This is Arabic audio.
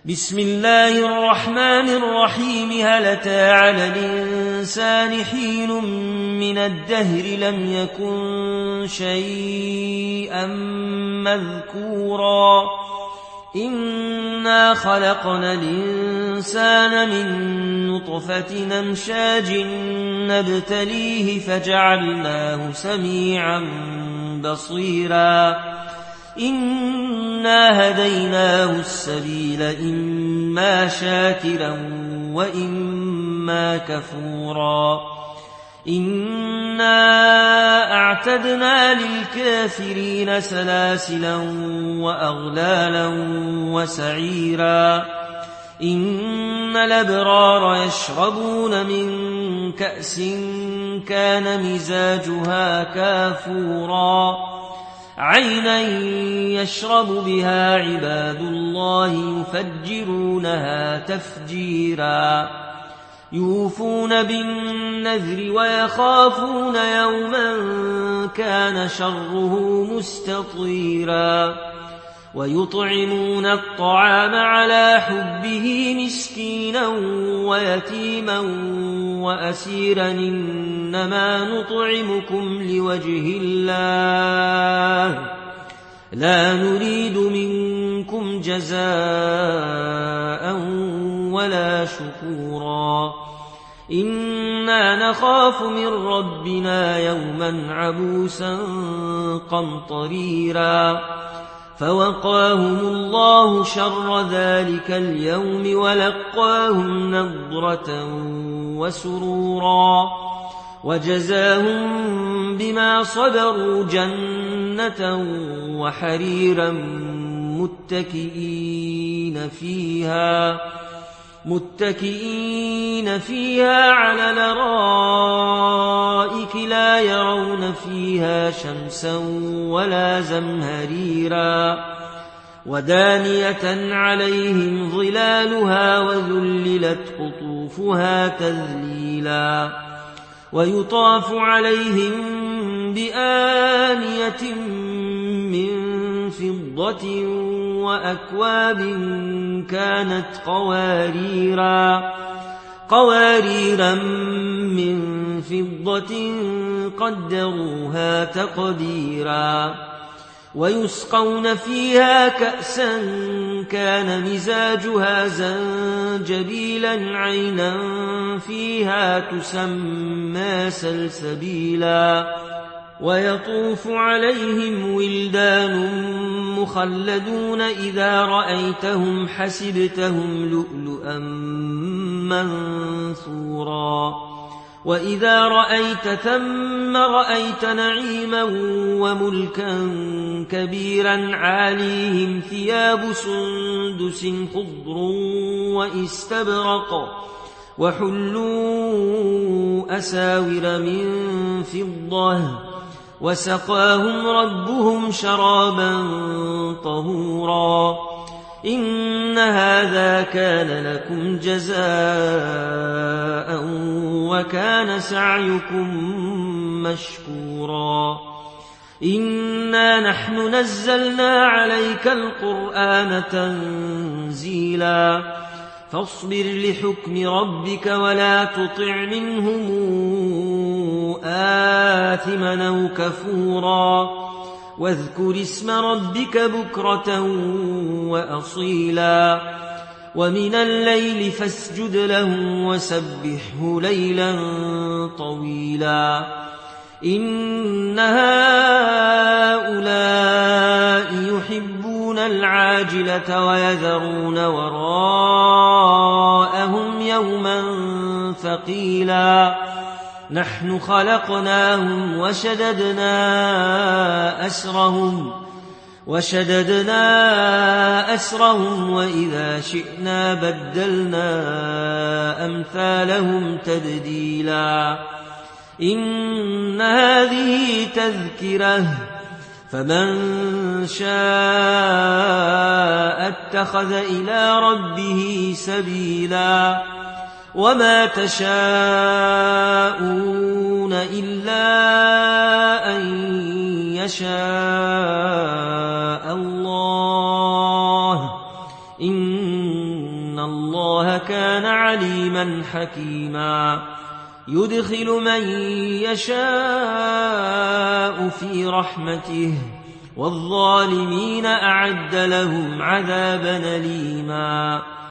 بسم الله الرحمن الرحيم. هل أتى على الإنسان حين من الدهر لم يكن شيئا مذكورا إنا خلقنا الإنسان من نطفة أمشاج نبتليه فجعلناه سميعا بصيرا إنا هديناه السبيل إما شاكرا وإما كفورا إنا أعتدنا للكافرين سلاسلا وأغلالا وسعيرا إن الأبرار يشربون من كأس كان مزاجها كافورا عينا يشرب بها عباد الله يفجرونها تفجيرا يوفون بالنذر ويخافون يوما كان شره مستطيرا ويطعمون الطعام على حبه مسكينا ويتيما وأسيرا إنما نطعمكم لوجه الله لا نريد منكم جزاء ولا شكورا إنا نخاف من ربنا يوما عبوسا قمطريرا فوقاهم الله شر ذلك اليوم ولقاهم نضرة وسرورا وجزاهم بما صبروا جنة وحريرا متكئين فيها على الأرائك لا يرون فيها شمسا ولا زمهريرا ودانية عليهم ظلالها وذللت قطوفها تذليلا ويطاف عليهم بآنية من فضة وأكواب كانت قواريرا من فضة قدروها تقديرا ويسقون فيها كأسا كان مزاجها زنجبيلا عينا فيها تسمى سلسبيلا ويطوف عليهم ولدان مخلدون إذا رأيتهم حسبتهم لؤلؤا منثورا وإذا رأيت ثم رأيت نعيما وملكا كبيرا عاليهم ثياب سندس خضر واستبرق وحلوا أساور من فضة وسقاهم ربهم شرابا طهورا إن هذا كان لكم جزاء وكان سعيكم مشكورا إنا نحن نزلنا عليك القرآن تنزيلا فاصبر لحكم ربك ولا تطع منهم آثما أو كفورا واذكر اسم ربك بكرة وأصيلا ومن الليل فاسجد له وسبحه ليلا طويلا إن هؤلاء يحبون العاجلة ويذرون وراءهم يوما ثقيلا نحن خلقناهم وشددنا أسرهم وإذا شئنا بدلنا أمثالهم تبديلا إن هذه تذكرة فمن شاء اتخذ إلى ربه سبيلا وما تشاءون إلا أن يشاء الله إن الله كان عليما حكيما يدخل من يشاء في رحمته والظالمين أعد لهم عذابا أليما